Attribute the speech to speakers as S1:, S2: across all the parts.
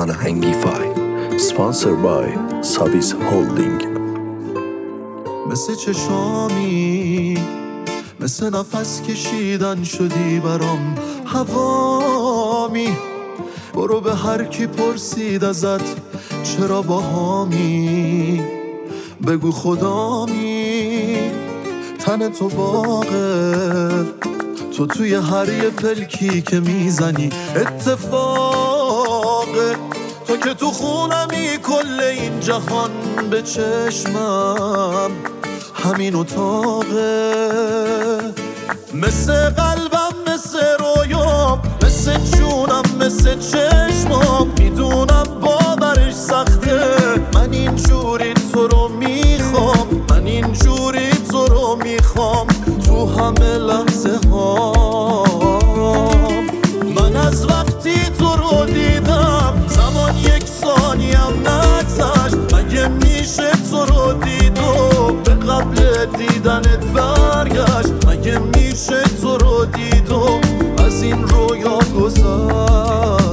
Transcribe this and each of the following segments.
S1: آناهنگیفای Sponsored by Sabis Holding.
S2: مثل چشامی، مثل نفس کشیدن شدی برام هوامی. برو به هر کی پرسید ازت چرا باهامی، بگو خدامی. تن تو باغه، تو توی هر یه پلکی که میزنی اتفاقه. تو که تو خونمی، کل این جهان به چشمم همین اتاقه. مثل قلبم، مثل رویام، مثل جونم، مثل چشمام. میدونم باورش سخته، من اینجوری تو رو میخوام، من اینجوری تو رو میخوام تو همه لحظه هام. من از وقتی تو رو دیدم زمان یک ثانیم نگذشت. مگه میشه تو رو دید و به قبل دیدنت برگشت؟ مگه میشه تو رو دید و از این رویا گذشت؟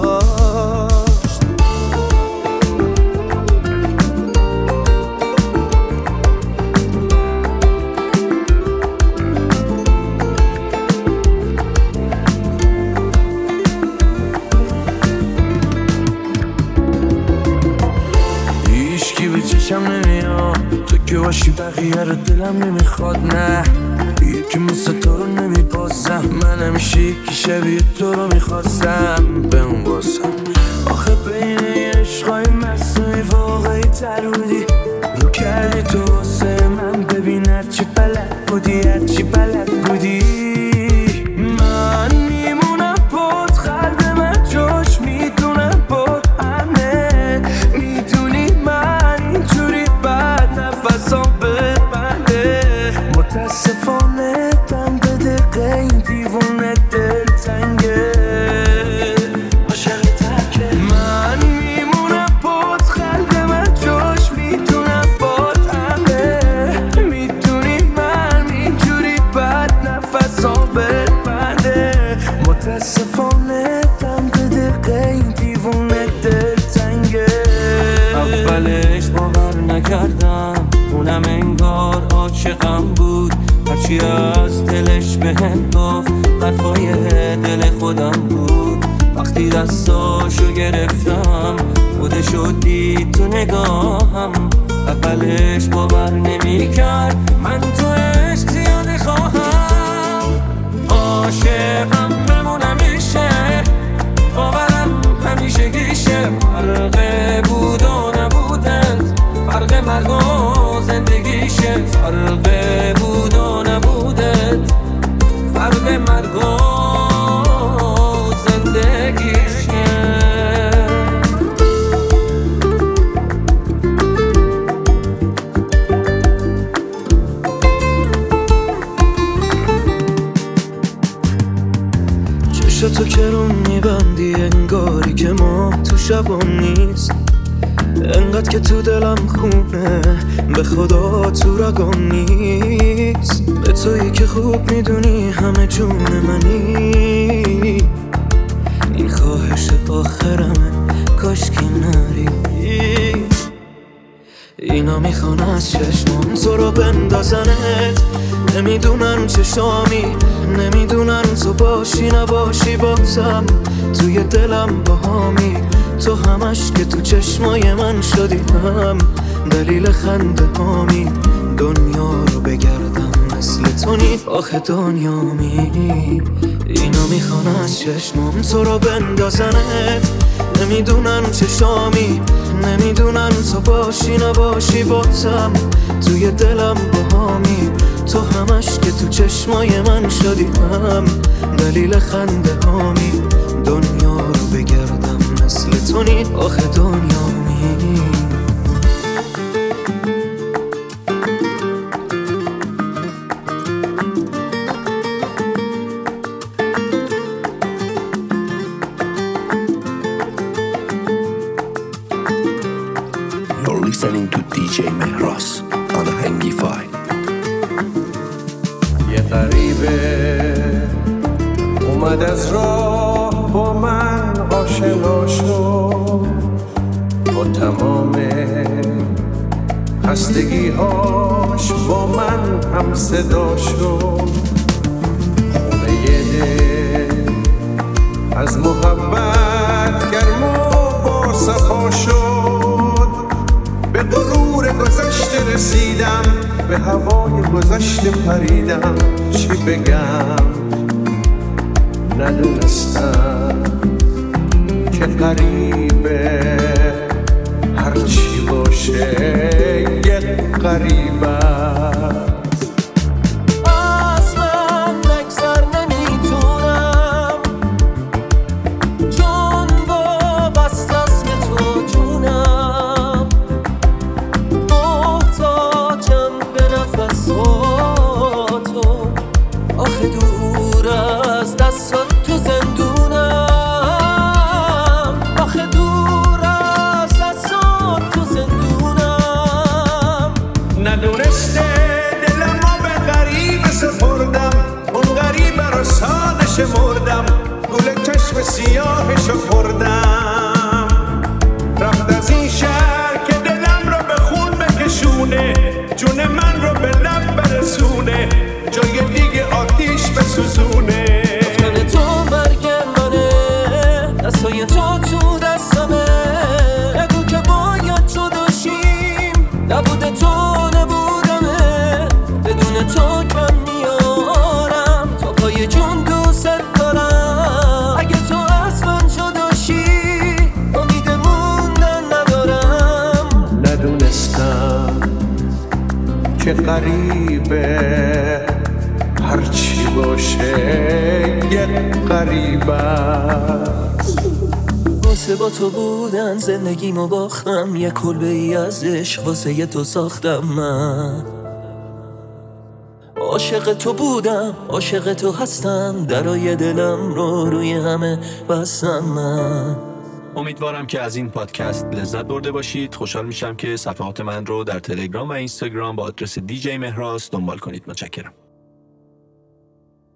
S3: هیچکی به چشم نمیاد، تو که باشی بقیه رو دلم نمیخواد. نه یکی مثل تو رو نمیپاسم، من همیشه یکی شبیه تو رو میخواستم. به اون باسم آخه بین عشقای مصنوعی واقعی تر بودی. رو کردی تو واسه من، ببین هرچی بلد بودی، هرچی بلد بودی. من میمونم بود، قلب من جاش میدونم بود همه. میدونی من اینجوری بعد نفسام ببنده. متاسفانه دم به دقیقه این دیوونه دل تنگه. من میمونم بود، قلب من جاش میدونم بود همه. میدونی من اینجوری بعد نفسام ببنده. متاسفانه دم به دقیقه این دیوونه دل تنگه. اولش باور نکردم، اونم انگار عاشقم بود. هرچی از دلش بهم گفت حرفای دل خودم بود. وقتی دستاشو گرفتم خودشو دید تو نگاهم. اولش باور نمیکرد من تو عشق زیاده خواهم. عاشقم بمونم میشه، باورم همیشه گیشه. فرق بود و نبودت، فرق مرگ و زندگیشه. فرق بود و نبودت، فرق مرگ و زندگیشه. چشتو که رو میبندی انگاری که ما تو شبام نیست. انقدر که تو دلم خونه، به خدا تو رگام نیست. به تویی که خوب میدونی همه جون منی. این خواهش آخرمه، کاش که نری. اینا میخوان از چشمام تو رو بندازنت. نمیدونن چشامی، نمیدونن تو باشی نباشی بازم توی دلم باهامی. تو همش که تو چشمای من شدی هم دلیل خنده هامی. دنیا رو بگردم مثل تو نی، آخه دنیامی. اینا میخوان از چشمام تو رو بندازنت. نمیدونن چشامی، نمیدونن تو باشی نباشی بازم توی دلم باهامی. تو همش که تو چشمای من شدی هم دلیل خنده هامی. دنیا رو بگردم مثل تو نی، آخه دنیامی.
S1: You're listening to DJ Mehras آناهنگیفای.
S4: یه غریبه اومد از راه با من آشنا شد. خستگی‌هاش با من هم صدا شد. خونه دل از محبت گرم و با صفا شد. به غرور گذشته رسیدم، به هوای گذشته پریدم. چی بگم ندونستم که غریبه، هرچی باشه یک غریب است.
S3: از من نگذر نمیتونم، چون وابسته است به تو جونم. محتاجم به نفساتو، آخه دور از دستات تو زندونم. آخه دور از دستات تو زندونم.
S4: ندونسته دلمو به غریب سپردم، اون غریب رو ساده شمردم، گل چشم سیاهشو خوردم. رفت از این شهر که دلم رو به خون بکشونه، جون من رو به لب برسونه، جای دیگه آتیش بسوزونه.
S3: گفتن تو مرگ منه، دستای تو تو دستمه. بگو که باید جداشیم، نبوده تو نبودمه. بدون تو کم میارم، تا پای جون دوست دارم. اگه تو از من جداشی، امید موندن ندارم.
S4: ندونستم که غریبه، هرچی باشه یک غریب است.
S3: واسه با تو بودن زندگیمو باختم، یه کلبه ای از عشق واسه ی تو ساختم. من عاشق تو بودم، عاشق تو هستم، درای دلم رو روی همه بستم. من
S1: امیدوارم که از این پادکست لذت برده باشید. خوشحال میشم که صفحات من رو در تلگرام و اینستاگرام با آدرس دیجی مهراس دنبال کنید. متشکرم.